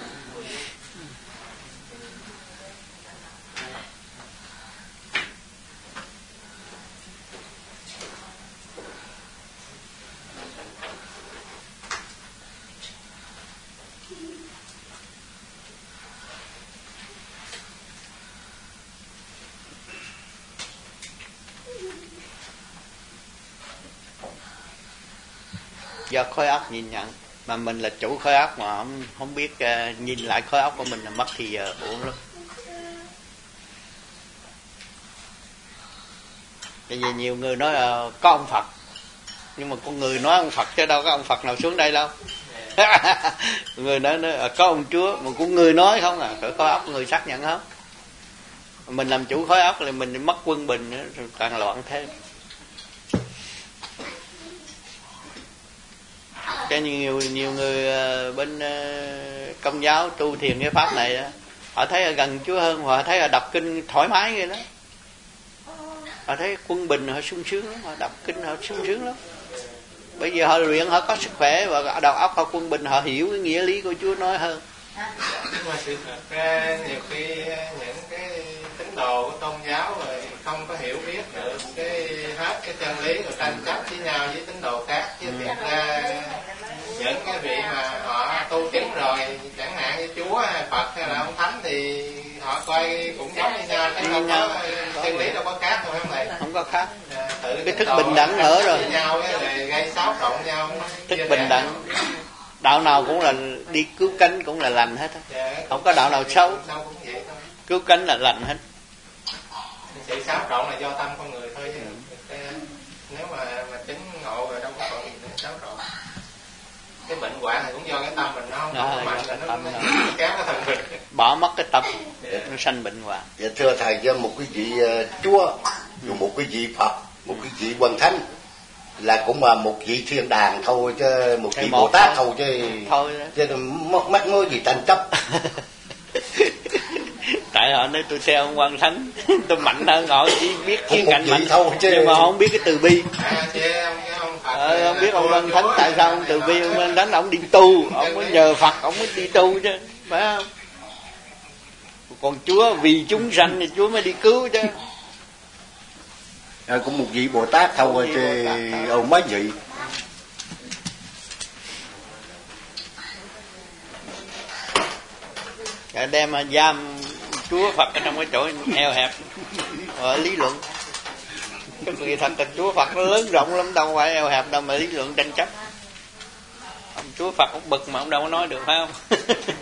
Do khối óc nhìn nhận, mà mình là chủ khối óc mà không không biết uh, nhìn lại khối óc của mình là mất thì giờ uh, uổng lắm. Bây giờ nhiều người nói uh, có ông Phật, nhưng mà con người nói ông Phật chứ đâu có ông Phật nào xuống đây đâu. Người nói, nói uh, có ông Chúa, mà cũng người nói không à, khối óc người xác nhận không. Mình làm chủ khối óc là mình mất quân bình nữa, rồi càng loạn thêm. Cho nhiều nhiều người bên Công giáo tu thiền cái pháp này đó, họ thấy là gần Chúa hơn, họ thấy là đọc kinh thoải mái vậy đó. Họ thấy quân bình họ sung sướng lắm, họ đọc kinh họ sung sướng lắm. Bây giờ họ luyện họ có sức khỏe và đầu óc họ quân bình, họ hiểu cái nghĩa lý của Chúa nói hơn. Nhưng mà sự thật ra nhiều khi những cái tín đồ của tôn giáo rồi không có hiểu biết được cái hết cái chân lý, rồi tranh chấp với nhau với tín đồ khác. Chứ thiệt ra những cái vị mà họ tu chứng rồi, chẳng hạn như Chúa hay Phật hay là ông Thánh, thì họ coi cũng giống như nhau, chứ không có chân lý đâu có khác đâu, không vậy? Không có khác. À, cái thức bình đẳng ở rồi. Nhau gây xáo trộn nhau. Thức bình đẳng. Đạo nào cũng là đi cứu cánh cũng là lành hết. Dạ, không có đạo nào xấu. Cứu cánh là lành hết. Sự xáo trộn là do tâm con người thôi chứ. Ừ. Nếu mà mà chứng ngộ rồi đâu có còn gì nữa xáo trộn. Cái bệnh hoạn này cũng do cái tâm mình, nó không có mạnh là nó, nó, nó kéo cái thần mình. Bỏ mất cái tâm, yeah. Nó sanh bệnh hoạn. Dạ, thưa thầy, cho một cái vị uh, Chúa, ừ. một cái vị Phật, một cái vị Quan Thánh là cũng là một vị thiên đàng thôi, chứ một vị Bồ Tát thôi chứ, thôi chứ mắc mắc mớ gì tranh chấp. Tại họ nói tôi theo ông Quan Thánh, tôi mạnh hơn họ, chỉ biết khía cạnh mạnh thôi chứ. Nhưng mà không biết cái từ bi. À, chị, ông, ông Phật, ờ, Không biết ông Quan Thánh tại sao ông từ bi, ông Quan Thánh ông đi tu, ông mới nhờ Phật ông mới đi tu chứ, phải không? Còn Chúa vì chúng sanh thì Chúa mới đi cứu chứ. À, cũng một vị Bồ Tát thôi chứ ông mấy vị. Đem giam Chúa Phật ở trong cái chỗ eo hẹp ở lý luận. Cái người thật là Chúa Phật nó lớn rộng lắm, đâu phải eo hẹp đâu mà lý luận tranh chấp. Ông Chúa Phật ông bực mà ông đâu có nói được, phải không?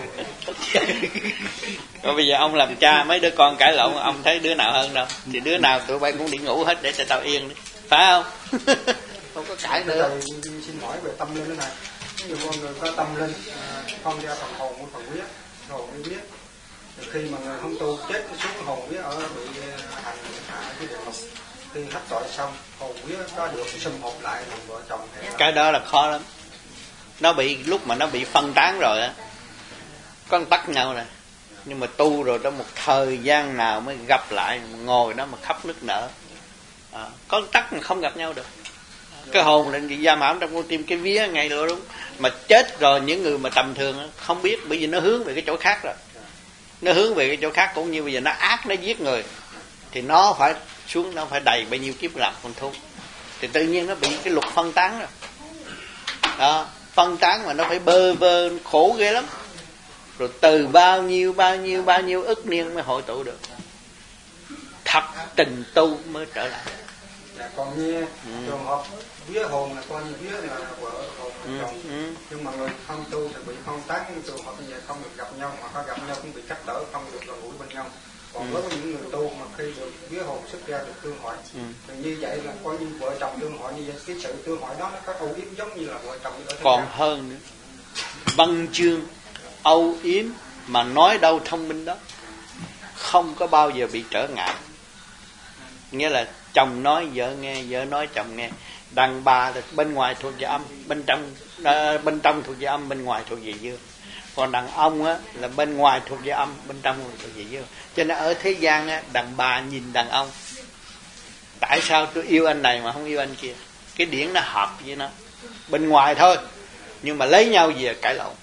Rồi bây giờ ông làm cha mấy đứa con cãi lộn, ông thấy đứa nào hơn đâu? Thì đứa nào tụi bay cũng đi ngủ hết để cho tao yên đi, phải không? Không có cãi nữa. Xin hỏi về tâm linh thế này. Nhiều con người có tâm linh, con ra phần hồn của phần huyết, hồn với huyết. Khi mà người không tu chết xuống hồn huyết ở bị hành hạ cái địa ngục, khi hết tội xong hồn huyết có được sum họp lại làm vợ chồng. Cái đó là khó lắm. Nó bị lúc mà nó bị phân tán rồi á, con tắt nhau rồi. Nhưng mà tu rồi trong một thời gian nào mới gặp lại, ngồi đó mà khóc nức nở. À, con tắt mà không gặp nhau được. Cái hồn là bị giam hãm trong con tim cái vía ngay rồi đúng. Mà chết rồi những người mà tầm thường không biết, bởi vì nó hướng về cái chỗ khác rồi. Nó hướng về cái chỗ khác, cũng như bây giờ nó ác, nó giết người thì nó phải xuống, nó phải đầy bao nhiêu kiếp làm con thú. Thì tự nhiên nó bị cái luật phân tán rồi. Đó, phân tán mà nó phải bơ vơ khổ ghê lắm. Rồi từ bao nhiêu bao nhiêu bao nhiêu ức niên mới hội tụ được. Thật tình tu mới trở lại. Dạ, còn như ừ. trường hợp vía hồn là coi như vía là vợ hồn là ừ. chồng, ừ. nhưng mà người không tu thì bị phân tán, trường hợp như vậy không được gặp nhau, mà có gặp nhau cũng bị cắt đỡ, không được gần gũi bên nhau. Còn với những người tu mà khi được vía hồn xuất ra được tương hội, ừ. thì như vậy là coi như vợ chồng tương hội, như vậy cái sự tương hội đó nó có âu yếm giống như là vợ chồng ở thế còn gian. Hơn nữa, văn chương âu yếm mà nói đâu thông minh đó, không có bao giờ bị trở ngại. Nghĩa là chồng nói vợ nghe, vợ nói chồng nghe. Đàn bà là bên ngoài thuộc về âm, bên trong à, bên trong thuộc về âm, bên ngoài thuộc về dương. Còn đàn ông á là bên ngoài thuộc về âm, bên trong thuộc về dương. Cho nên ở thế gian á, đàn bà nhìn đàn ông, tại sao tôi yêu anh này mà không yêu anh kia? Cái điển nó hợp với nó, bên ngoài thôi, nhưng mà lấy nhau về cãi lộn.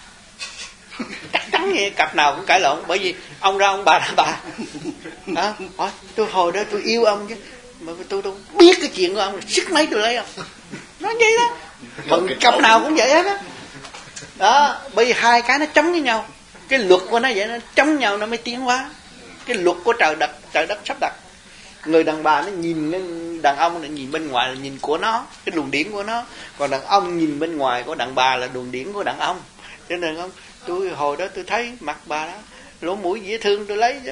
Chắc chắn vậy, cặp nào cũng cãi lộn. Bởi vì ông ra ông bà ra bà đó, hỏi tôi hồi đó tôi yêu ông chứ, mà tôi đâu biết cái chuyện của ông, sức mấy tôi lấy ông. Nói vậy đó. Còn cặp nào cũng vậy hết á. Đó, bởi vì hai cái nó chống với nhau. Cái luật của nó vậy, nó chống nhau nó mới tiến hóa. Cái luật của trời đất, trời đất sắp đặt. Người đàn bà nó nhìn đàn ông, nó nhìn bên ngoài là nhìn của nó, cái luồng điển của nó. Còn đàn ông nhìn bên ngoài của đàn bà là luồng điển của đàn ông. Cho nên không, tôi hồi đó tôi thấy mặt bà đó lỗ mũi dễ thương tôi lấy chứ.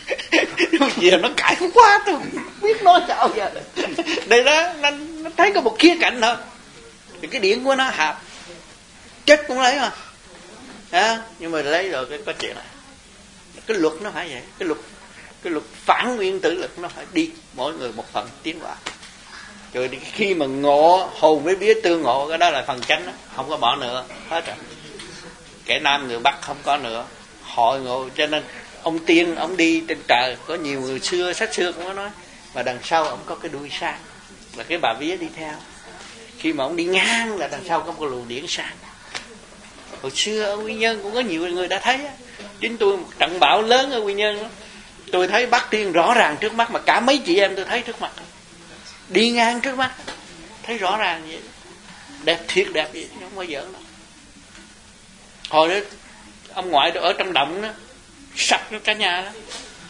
Giờ nó cãi quá tôi biết nói sao giờ. Đây đó, nó, nó thấy có một khía cạnh thôi. Thì cái điển của nó hợp, chết cũng lấy mà. À, nhưng mà lấy rồi cái có chuyện này. Cái luật nó phải vậy, cái luật cái luật phản nguyên tử lực nó phải đi mỗi người một phần tiến hóa. Rồi khi mà ngộ hồn với vía tương ngộ, cái đó là phần chánh đó, không có bỏ nữa hết rồi. Kẻ nam người bắc không có nữa, hội ngộ. Cho nên ông tiên ông đi trên trời, có nhiều người xưa sách xưa cũng có nói, mà đằng sau ông có cái đuôi sang là cái bà vía đi theo. Khi mà ông đi ngang là đằng sau có một luồng điển sang. Hồi xưa ở Quy Nhơn cũng có nhiều người đã thấy á. Chính tôi một trận bão lớn ở Quy Nhơn đó, tôi thấy bác tiên rõ ràng trước mắt, mà cả mấy chị em tôi thấy trước mặt, đi ngang trước mắt thấy rõ ràng vậy, đẹp thiệt đẹp vậy, không có giỡn đâu. Hồi đó ông ngoại ở trong động đó, sập cả nhà đó,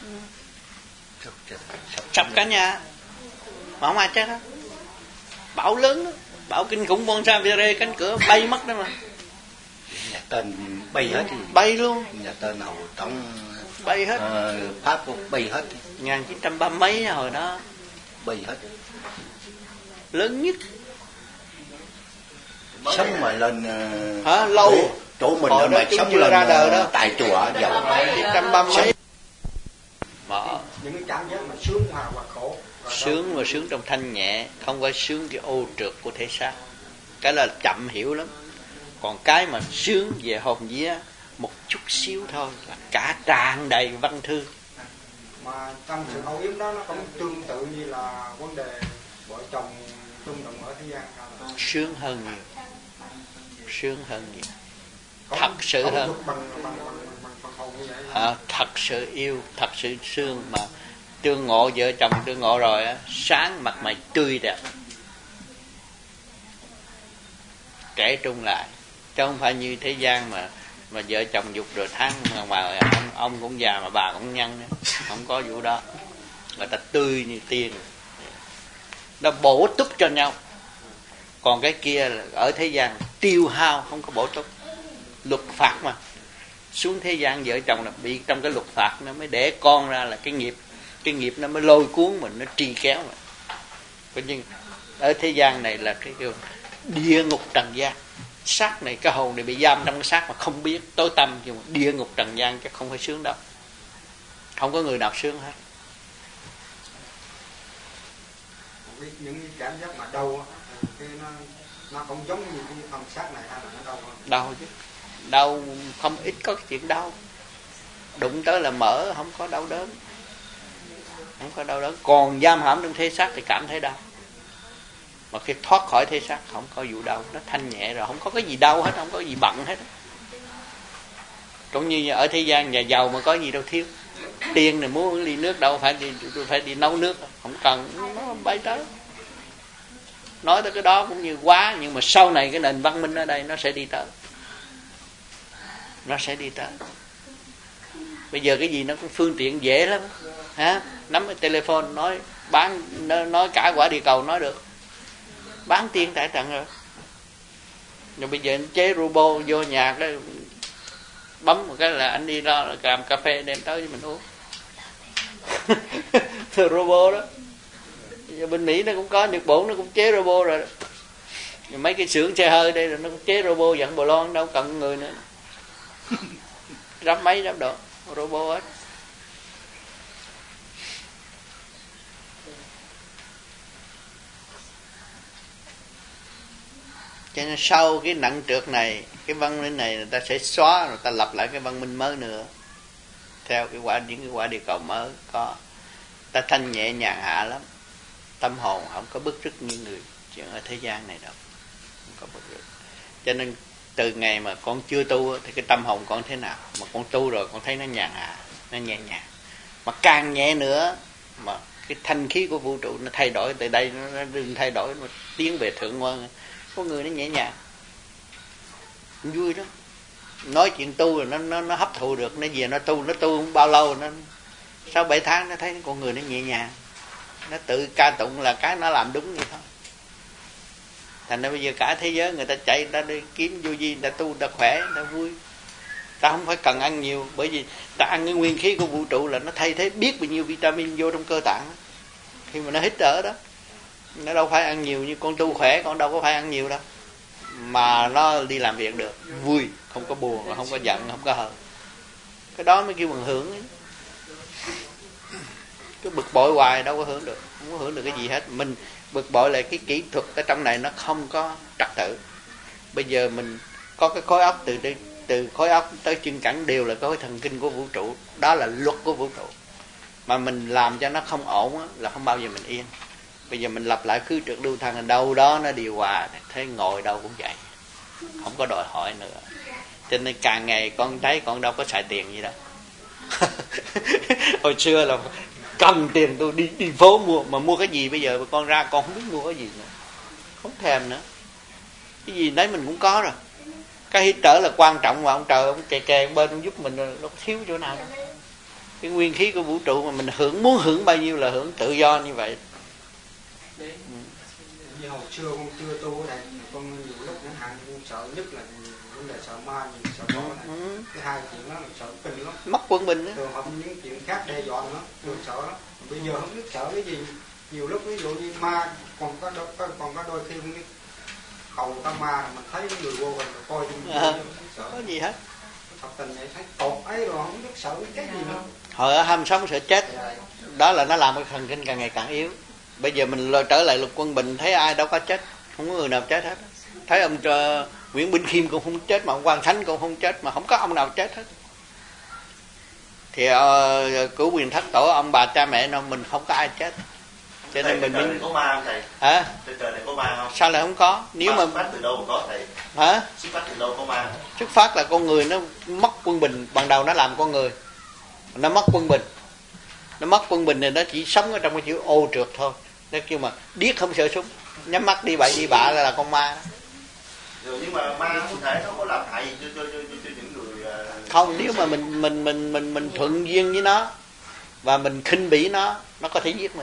sập cả nhà mà không ai chết đó. Bão lớn đó, bão kinh khủng Bonsavire, cánh cửa bay mất đó mà. Nhà tên bay hết, bay luôn. Nhà tên hầu tổng bay hết. Ờ, Pháp cũng bay hết. một nghìn chín trăm ba mươi mấy hồi đó bay hết. Lớn nhất. Sống mà lên hả lâu. Chỗ mình là mà sống lên ra đời đó. Tại chùa ở dầu chín trăm ba mươi mấy. Mà những cái cảm giác mà sướng hòa hoặc khổ. Sướng mà sướng trong thanh nhẹ, không phải sướng cái ô trượt của thể xác. Cái là chậm hiểu lắm. Còn cái mà sướng về hồn vía một chút xíu thôi là cả tràn đầy văn thư. Mà trong sự âu yếm đó nó cũng tương tự như là vấn đề vợ chồng chung đồng ở thế gian. Sướng hơn nhiều, sướng hơn nhiều, Có, thật sự có hơn. Bằng, bằng, bằng, bằng, bằng hồn như vậy. À, thật sự yêu, thật sự sướng. Mà tương ngộ vợ chồng tương ngộ rồi á, sáng mặt mày tươi đẹp, kể trung lại, chứ không phải như thế gian mà mà vợ chồng dục rồi tháng mà, mà ông, ông cũng già mà bà cũng nhăn nữa. Không có vụ đó, người ta tươi như tiên, nó bổ túc cho nhau. Còn cái kia ở thế gian tiêu hao, không có bổ túc. Luật phạt mà, xuống thế gian vợ chồng là bị trong cái luật phạt, nó mới để con ra là cái nghiệp, cái nghiệp nó mới lôi cuốn mình, nó trì kéo mình. Có nhưng ở thế gian này là cái kiểu địa ngục trần gian. Xác này, cái hồn này bị giam trong cái xác mà không biết, tối tăm, nhưng mà địa ngục trần gian chứ không phải sướng đâu. Không có người nào sướng hết. Biết những cái cảm giác mà đau cái nó nó cũng giống như cái phần xác này hay là nó đau không? Đau chứ, đau không ít có cái chuyện đau. Đụng tới là mở, không có đau đớn, không có đau đớn. Còn giam hãm trong thế xác thì cảm thấy đau. Mà khi thoát khỏi thế xác không có vụ đau, nó thanh nhẹ rồi, không có cái gì đau hết, không có gì bận hết. Cũng như ở thế gian nhà giàu mà có gì đâu thiếu. Tiền này muốn uống ly nước đâu phải đi phải đi nấu nước, không cần, nó bay tới. Nói tới cái đó cũng như quá, nhưng mà sau này cái nền văn minh ở đây nó sẽ đi tới, nó sẽ đi tới. Bây giờ cái gì nó cũng phương tiện dễ lắm, hả? Nắm cái telephone nói bán, nói cả quả địa cầu nói được, bán tiền tại trận rồi. Rồi bây giờ anh chế robot vô nhà cái bấm một cái là anh đi ra làm cà phê đem tới cho mình uống. Robot đó. Giờ bên Mỹ nó cũng có, Nhật Bản nó cũng chế robot rồi. Rồi mấy cái xưởng xe hơi đây rồi nó cũng chế robot dẫn bồ lon, đâu cần người nữa. Rắp mấy rắp độ robot hết. Cho nên sau cái nặng trược này, cái văn minh này người ta sẽ xóa, rồi ta lập lại cái văn minh mới nữa, theo cái quả, những cái quả địa cầu mới có. Ta thanh nhẹ nhàng hạ lắm, tâm hồn không có bức rứt như người chuyện ở thế gian này đâu, không có bức rứt. Cho nên từ ngày mà con chưa tu thì cái tâm hồn con thế nào, mà con tu rồi con thấy nó nhàn hạ, nó nhẹ nhàng. Mà càng nhẹ nữa mà cái thanh khí của vũ trụ nó thay đổi, từ đây nó, nó đừng thay đổi, nó tiến về thượng ngoan. Có người nó nhẹ nhàng, vui đó. Nói chuyện tu rồi nó nó nó hấp thụ được, nó về nó tu, nó tu không bao lâu, nó sau bảy tháng nó thấy con người nó nhẹ nhàng, nó tự ca tụng là cái nó làm đúng vậy thôi. Thành ra bây giờ cả thế giới người ta chạy ra đi kiếm vô vi, người ta tu, người ta khỏe, người ta vui. Ta không phải cần ăn nhiều, bởi vì ta ăn cái nguyên khí của vũ trụ là nó thay thế biết bao nhiêu vitamin vô trong cơ tạng. Khi mà nó hít thở đó, nó đâu phải ăn nhiều, như con tu khỏe, con đâu có phải ăn nhiều đâu. Mà nó đi làm việc được, vui, không có buồn, không có giận, không có hờn. Cái đó mới kêu bằng hưởng ấy. Cứ bực bội hoài đâu có hưởng được, không có hưởng được cái gì hết. Mình bực bội là cái kỹ thuật ở trong này nó không có trật tự. Bây giờ mình có cái khối óc, từ từ khối óc tới chân cẳng đều là khối thần kinh của vũ trụ. Đó là luật của vũ trụ. Mà mình làm cho nó không ổn á, là không bao giờ mình yên. Bây giờ mình lập lại khứ trực lưu thần, đâu đó nó điều hòa, thế ngồi đâu cũng vậy, không có đòi hỏi nữa. Cho nên càng ngày con thấy con đâu có xài tiền gì đâu. Hồi xưa là cầm tiền tôi đi đi phố mua, mà mua cái gì bây giờ con ra con không biết mua cái gì nữa, không thèm nữa. Cái gì đấy mình cũng có rồi. Cái hít trở là quan trọng mà ông trời ông kè kè bên ông giúp mình, nó có thiếu chỗ nào đâu. Cái nguyên khí của vũ trụ mà mình hưởng, muốn hưởng bao nhiêu là hưởng tự do như vậy. Ừ. Như hồi xưa con chưa tu ở đây, con nhiều lúc chẳng hạn con sợ nhất là vấn đề sợ ma, nhiều sợ đó này. Ừ. Cái hai chuyện đó là sợ kinh lắm. Mất quân bình đó. Thường không những chuyện khác đe dọa nữa, thường sợ lắm. Bây giờ không biết sợ cái gì. Nhiều lúc ví dụ như ma, còn có đôi, còn có đôi khi không biết cầu ta ma mình thấy người vô mình coi chung à, sợ. Có gì hết. Thật tình này thấy tột ấy rồi không biết sợ cái gì nữa. Hồi ở ham sống sợ chết. Đó là nó làm cái thần kinh càng ngày càng yếu. Bây giờ mình trở lại luật quân bình, thấy ai đâu có chết, không có người nào chết hết. Thấy ông uh, Nguyễn Bỉnh Khiêm cũng không chết, mà ông Quang Thánh cũng không chết, mà không có ông nào chết hết. thì uh, cứu quyền thất tổ ông bà cha mẹ nó mình không có ai chết, cho nên mình mình có ma không thầy? Hả? Trên trời này có ma không? Sao lại không có? Nếu mà xuất phát từ đâu mà có thầy? Hả? Xuất phát từ đâu có ma? Xuất phát là con người nó mất quân bình, ban đầu nó làm con người, nó mất quân bình, nó mất quân bình thì nó chỉ sống ở trong cái chữ ô trượt thôi. Nó kêu mà điếc không sợ súng, nhắm mắt đi bậy đi bạ là, là con ma. Rồi nhưng mà ma không thể nó có làm hại gì cho, cho, cho, cho những người uh... không, nếu mà mình mình mình mình mình thuận duyên với nó và mình khinh bỉ nó, nó có thể giết mình,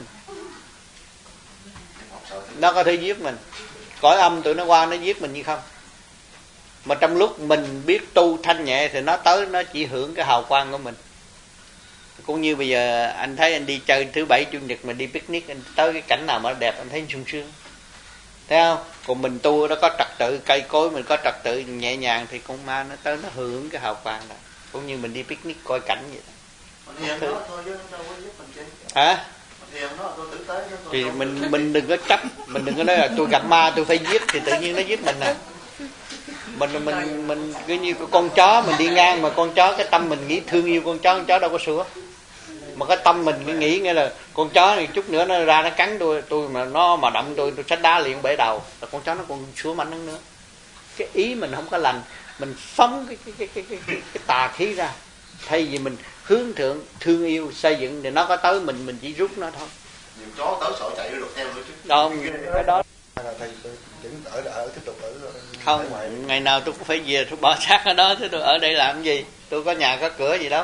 nó có thể giết mình. Cõi âm tụi nó qua nó giết mình như không. Mà trong lúc mình biết tu thanh nhẹ thì nó tới nó chỉ hưởng cái hào quang của mình. Cũng như bây giờ anh thấy anh đi chơi thứ bảy chủ nhật mình đi picnic, anh tới cái cảnh nào mà đẹp anh thấy sung sướng, thấy không? Còn mình tu nó có trật tự, cây cối mình có trật tự nhẹ nhàng thì con ma nó tới nó hưởng cái hào quang đó. Cũng như mình đi picnic coi cảnh vậy đó. Hả? Thì mình mình đừng có chấp, mình đừng có nói là tôi gặp ma tôi phải giết thì tự nhiên nó giết mình nè. Mình mình mình cứ như con chó mình đi ngang mà con chó cái tâm mình nghĩ thương yêu con chó, con chó đâu có sủa. Mà cái tâm mình nghĩ nghe là con chó này chút nữa nó ra nó cắn tôi, tôi mà nó mà động tôi tôi xách đá liền bể đầu, là con chó nó còn sủa mạnh hơn nữa. Cái ý mình không có lành, mình phóng cái cái cái cái cái, cái, cái tà khí ra. Thay vì mình hướng thượng thương yêu xây dựng thì nó có tới mình mình chỉ rút nó thôi. Nhiều chó tới sợ chạy được theo nữa chứ. Không, cái đó thầy vẫn ở ở tiếp tục ở không, ngoài. Ngày nào tôi cũng phải về tôi bỏ xác ở đó chứ tôi ở đây làm gì? Tôi có nhà có cửa gì đâu.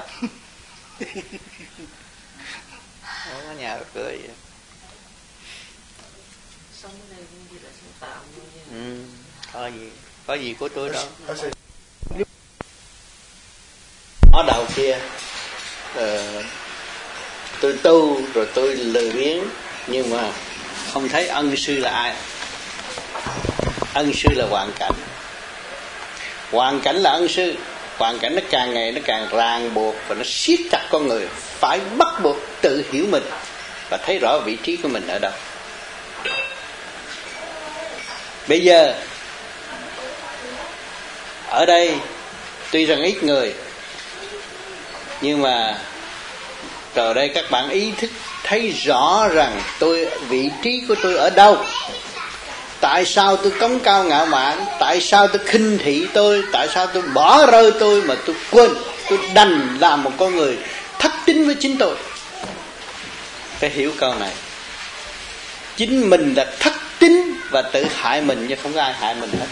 Không có nhà có cửa gì đâu. Sống ở đây cũng như là sống tạm thôi nha. Ừ, có gì, có gì của tôi đâu. Ở đầu kia uh, tôi tu rồi tôi lười biếng, nhưng mà không thấy ân sư là ai. Ân sư là hoàn cảnh. Hoàn cảnh là ân sư. Hoàn cảnh nó càng ngày nó càng ràng buộc và nó siết chặt con người, phải bắt buộc tự hiểu mình và thấy rõ vị trí của mình ở đâu. Bây giờ ở đây tuy rằng ít người, nhưng mà từ đây các bạn ý thức thấy rõ rằng tôi vị trí của tôi ở đâu. Tại sao tôi cống cao ngạo mạn? Tại sao tôi khinh thị tôi? Tại sao tôi bỏ rơi tôi mà tôi quên? Tôi đành làm một con người thất tín với chính tôi. Phải hiểu câu này. Chính mình là thất tín và tự hại mình, chứ không có ai hại mình hết.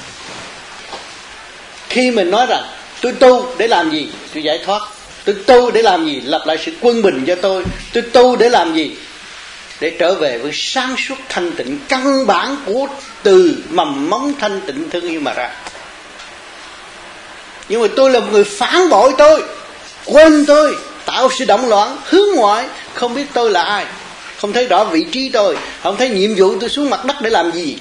Khi mình nói rằng tôi tu để làm gì? Tôi giải thoát. Tôi tu để làm gì? Lập lại sự quân bình cho tôi. Tôi tu để làm gì? Để trở về với sáng suốt thanh tịnh căn bản của từ mầm móng thanh tịnh thương yêu mà ra. Nhưng mà tôi là một người phản bội tôi, quên tôi, tạo sự động loạn, hướng ngoại, không biết tôi là ai, không thấy rõ vị trí tôi, không thấy nhiệm vụ tôi xuống mặt đất để làm gì.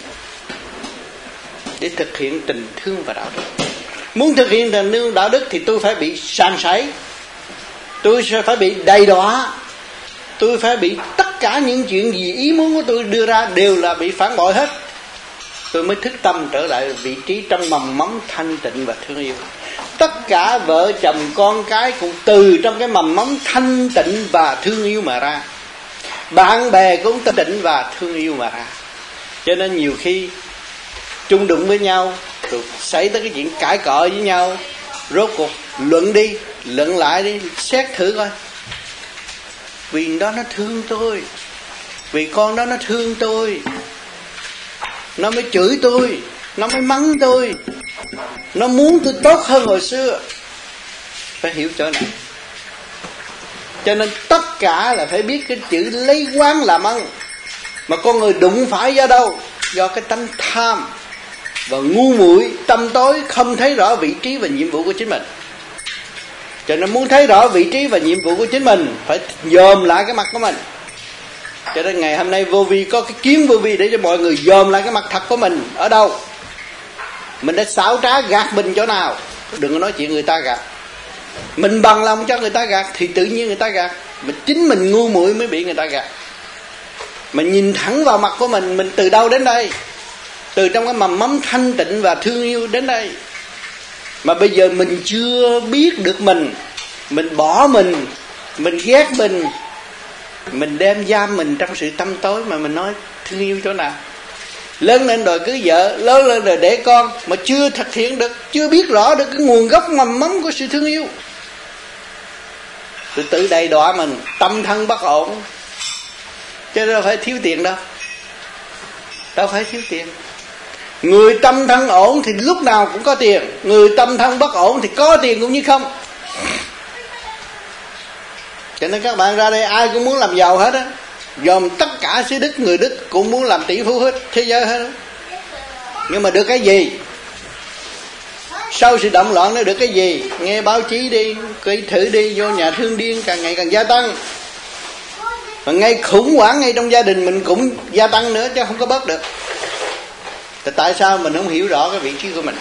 Để thực hiện tình thương và đạo đức. Muốn thực hiện tình thương đạo đức thì tôi phải bị sàn sảy, tôi sẽ phải bị đầy đọa, tôi phải bị tất cả những chuyện gì ý muốn của tôi đưa ra đều là bị phản bội hết. Tôi mới thức tâm trở lại vị trí trong mầm móng thanh tịnh và thương yêu. Tất cả vợ chồng con cái cũng từ trong cái mầm móng thanh tịnh và thương yêu mà ra. Bạn bè cũng thanh tịnh và thương yêu mà ra. Cho nên nhiều khi chung đụng với nhau, rồi xảy tới cái chuyện cãi cọ với nhau, rốt cuộc luận đi, luận lại đi, xét thử coi. Vì đó nó thương tôi, vì con đó nó thương tôi, nó mới chửi tôi, nó mới mắng tôi, nó muốn tôi tốt hơn hồi xưa. Phải hiểu chỗ này. Cho nên tất cả là phải biết cái chữ lấy quán làm ăn. Mà con người đụng phải do đâu? Do cái tánh tham và ngu muội, tâm tối, không thấy rõ vị trí và nhiệm vụ của chính mình. Cho nên muốn thấy rõ vị trí và nhiệm vụ của chính mình, phải dòm lại cái mặt của mình. Cho nên ngày hôm nay Vô Vi có cái kiến Vô Vi để cho mọi người dòm lại cái mặt thật của mình ở đâu. Mình đã xảo trá gạt mình chỗ nào. Đừng có nói chuyện người ta gạt. Mình bằng lòng cho người ta gạt thì tự nhiên người ta gạt. Mà chính mình ngu muội mới bị người ta gạt. Mình nhìn thẳng vào mặt của mình, mình từ đâu đến đây? Từ trong cái mầm móng thanh tịnh và thương yêu đến đây. Mà bây giờ mình chưa biết được mình, mình bỏ mình, Mình ghét mình, mình đem giam mình trong sự tăm tối mà mình nói thương yêu chỗ nào? Lớn lên rồi cưới vợ, lớn lên rồi để con mà chưa thực hiện được, chưa biết rõ được cái nguồn gốc mầm mống của sự thương yêu. Tôi tự đầy đọa mình, tâm thân bất ổn. Chứ đâu phải thiếu tiền đâu. Đâu phải thiếu tiền. Người tâm thân ổn thì lúc nào cũng có tiền, người tâm thân bất ổn thì có tiền cũng như không. Cho nên các bạn ra đây ai cũng muốn làm giàu hết á. Dòm tất cả xứ Đức, người Đức cũng muốn làm tỷ phú hết, thế giới hết á. Nhưng mà được cái gì? Sau sự động loạn nó được cái gì? Nghe báo chí đi, coi thử đi, vô nhà thương điên càng ngày càng gia tăng. Và ngay khủng hoảng ngay trong gia đình mình cũng gia tăng nữa chứ không có bớt được. Thì tại sao mình không hiểu rõ cái vị trí của mình?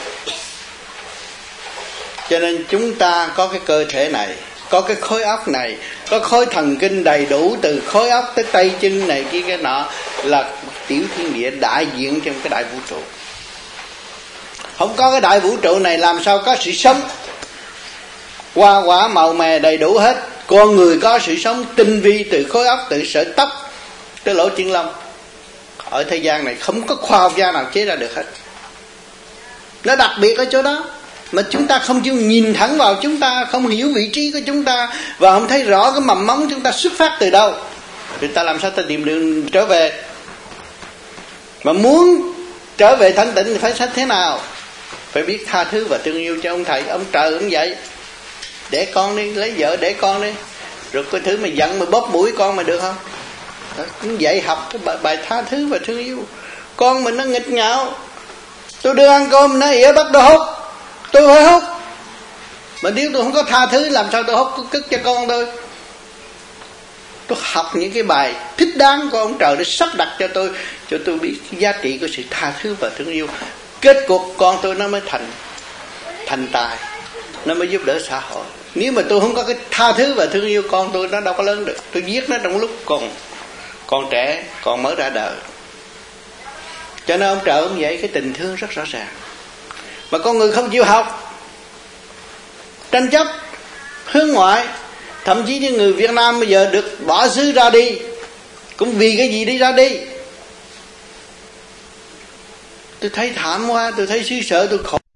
Cho nên chúng ta có cái cơ thể này, có cái khối óc này, có khối thần kinh đầy đủ từ khối óc tới tay chân này kia cái nọ, là tiểu thiên địa đại diện trong cái đại vũ trụ. Không có cái đại vũ trụ này làm sao có sự sống? Hoa quả màu mè đầy đủ hết. Con người có sự sống tinh vi từ khối óc, từ sợi tóc tới lỗ chân lông. Ở thế gian này không có khoa học gia nào chế ra được hết. Nó đặc biệt ở chỗ đó. Mà chúng ta không chịu nhìn thẳng vào chúng ta, không hiểu vị trí của chúng ta, và không thấy rõ cái mầm mống chúng ta xuất phát từ đâu, thì ta làm sao ta tìm đường trở về? Mà muốn trở về thanh tịnh thì phải sách thế nào? Phải biết tha thứ và thương yêu cho ông thầy, ông trời cũng vậy. Để con đi, lấy vợ để con đi. Rồi cái thứ mà giận mà bóp mũi con mà được không? Đó, cũng dạy học cái bài, bài tha thứ và thương yêu. Con mình nó nghịch ngạo, tôi đưa ăn cơm nó ỉa bắt đồ hút, tôi phải hút. Mà nếu tôi không có tha thứ làm sao tôi hút cất cho con tôi? Tôi học những cái bài thích đáng của ông trời để sắp đặt cho tôi, cho tôi biết giá trị của sự tha thứ và thương yêu. Kết cuộc con tôi nó mới thành thành tài, nó mới giúp đỡ xã hội. Nếu mà tôi không có cái tha thứ và thương yêu con tôi, nó đâu có lớn được. Tôi giết nó trong lúc còn còn trẻ, còn mới ra đời. Cho nên ông trời ông vậy, cái tình thương rất rõ ràng. Mà con người không chịu học, tranh chấp, hướng ngoại. Thậm chí như người Việt Nam bây giờ được bỏ xứ ra đi, cũng vì cái gì đi ra đi? Tôi thấy thảm quá, tôi thấy suy sợ, tôi khổ.